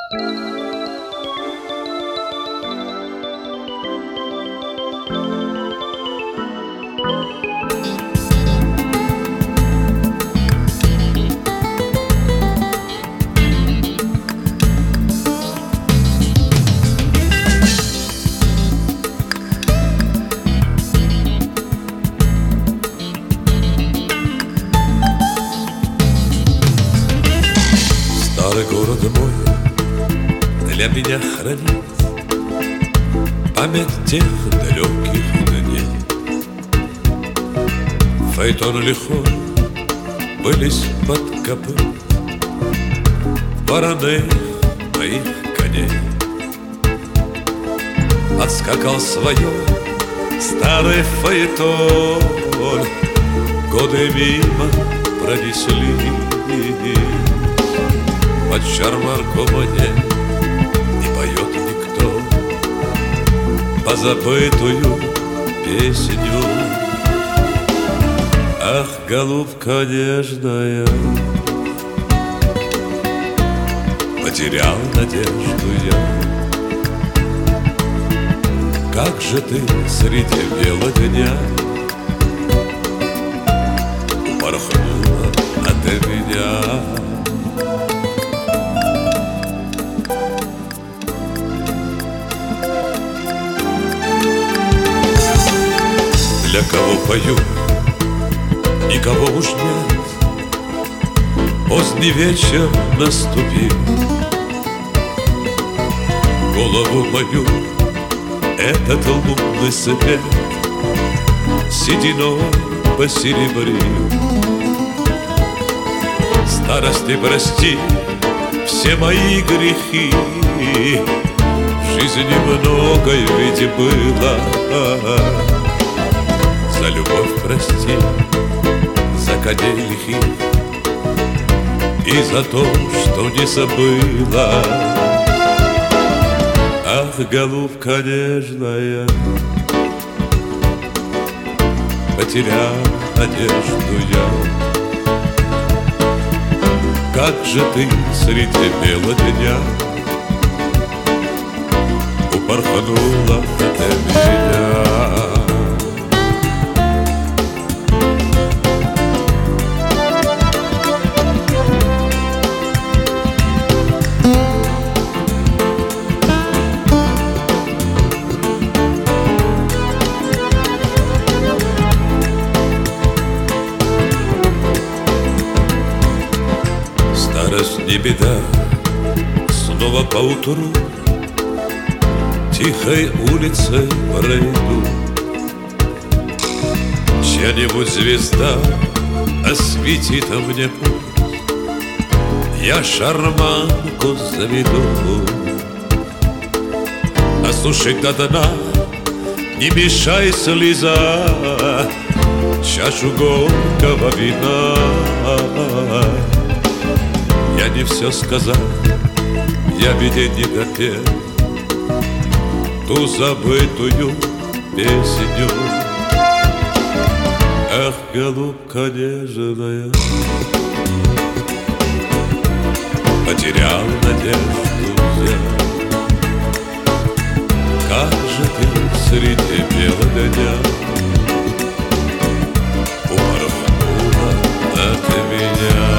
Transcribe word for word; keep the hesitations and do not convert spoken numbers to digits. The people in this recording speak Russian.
Старый город мой для меня хранит память тех далеких дней. Фаэтон лихой вылез под копыт вороных моих коней. Отскакал свое старый фаэтон, годы мимо пронесли. Под ярмарком нет, не поет никто позабытую песню. Ах, голубка нежная, потерял надежду я. Как же ты среди бела дня упорхнула от меня. Для кого пою, никого уж нет. Поздний вечер наступил. Голову мою этот лунный свет сединой посеребрил. Старости прости все мои грехи, в жизни многое ведь было. За любовь прости, за коней лихих и за то, что не забыла. Ах, голубка нежная, потерял надежду я. Как же ты среди бела дня упорхнула от меня. Старость не беда, снова поутру тихой улицей пройду. Чья-нибудь звезда осветит мне путь, я шарманку заведу. Осушить до дна, не мешай слеза, чашу горького вина. Я не все сказал, я ведь не допел ту забытую песню. Ах, голубка нежная, потерял надежду я. Как же ты среди бела дня упорхнула от меня.